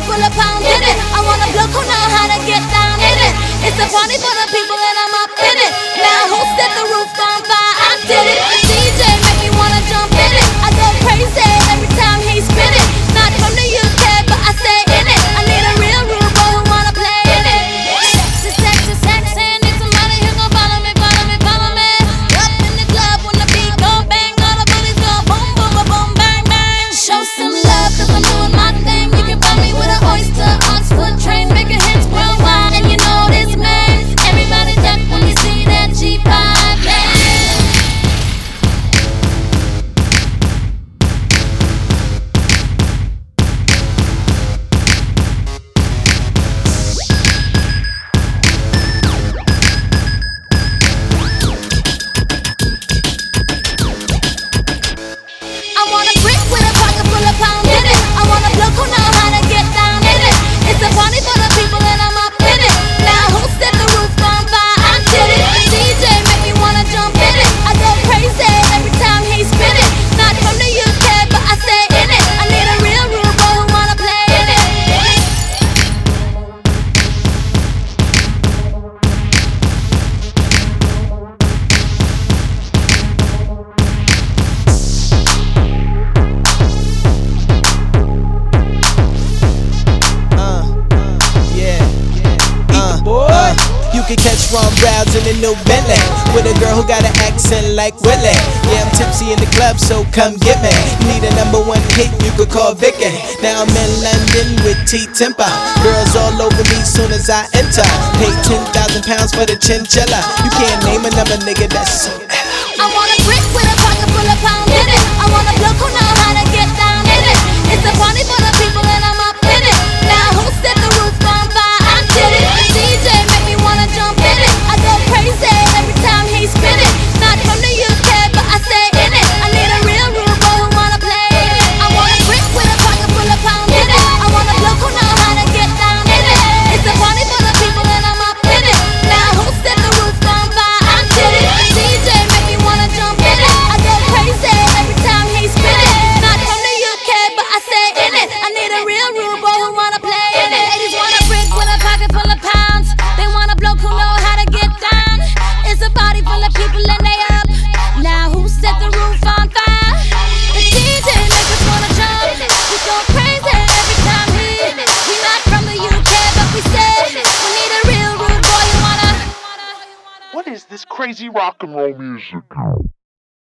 full of pounds in it. I want a bloke who know how to get down in it. It's a party for the people and I'm up in it. Now who set the roof on fire? I did it. DJ make me wanna jump in it. I go crazy every time he spin it. Not from the UK, but I stay in it. I need a real rude boy who wanna play in it. Texas, and need somebody who gon' follow me, follow me, follow me. Up in the club when the beat go bang, all the booties go boom, boom, boom, boom, bang, bang. Show some love, cause I'm doing my thing. You can find me with an oyster, Oxford train, making hits worldwide, and you know this man. Everybody duck when you see that G5, man. I want a brick with a pocket full of pounds in it. I want a bloke who know how to get down in it. It's a party for the people and I'm up in it. Now who set the roof on fire? I did it. DJ make me wanna jump in it. I go crazy every time he spin it. Not from the UK, but I stay in it. I need a real rude boy who wanna play in it. You can catch Ron Browns in a new Bentley with a girl who got an accent like Willie. Yeah, I'm tipsy in the club, so come get me. Need a #1 hit, you could call Vicky. Now I'm in London with T-Temper. Girls all over me soon as I enter. Pay 10,000 pounds for the chinchilla. You can't name another nigga that's so I want a brick with a pocket full of pounds in it. I want a bloke who know how to get down in it. It's a party for the people and I'm up in it. Now who set the roof on fire? I did it. DJ make me wanna jump in it. I go crazy every time he spin it. Not from the UK, but I stay in it. I need a real rude boy who wanna play in it. I want a brick with a pocket full of pounds in it. I want a bloke who know how to get down in it. It's a party for the people and I'm up in it. Now who set the roof on fire? I did it. DJ make me wanna jump in it. I go crazy every time he spin it. Not from the UK, but I stay in it. I need a real rude boy who wanna play in it. Ladies want a brick with a pocket full of pounds. They want a bloke who know how to get down. It's a body full of people and they up. Now who set the roof on fire? The DJ make us wanna jump. We go crazy every time we not from the UK, but we say we need a real rude boy who wanna. What is this crazy rock and roll music?